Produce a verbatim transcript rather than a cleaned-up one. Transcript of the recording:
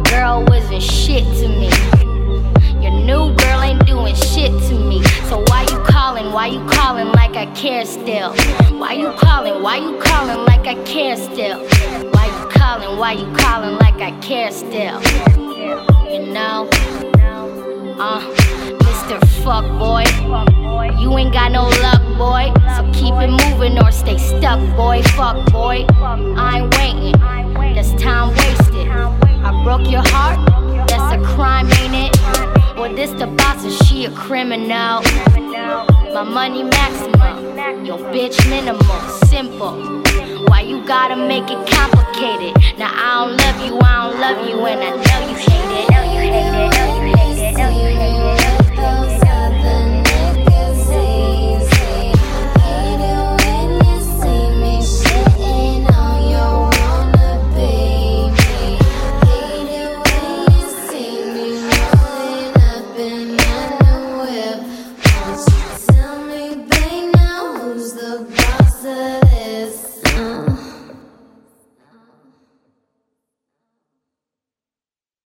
girl wasn't shit to me. Your new girl ain't doing shit to me. So why you calling, why you calling like I care still? Why you calling, why you calling like I care still? Why you calling, why you calling like I care still? You know, uh, Mister Fuckboy, you ain't got no luck, boy. So keep it moving or stay stuck, boy. Fuck, boy, I ain't waiting, that's time wasted. I broke your heart, that's a crime, ain't it? Well, this the boss and she a criminal. My money maximum, your bitch minimal, simple. Why you gotta make it complicated? Now I don't love you, I don't love you, and I know you hate it.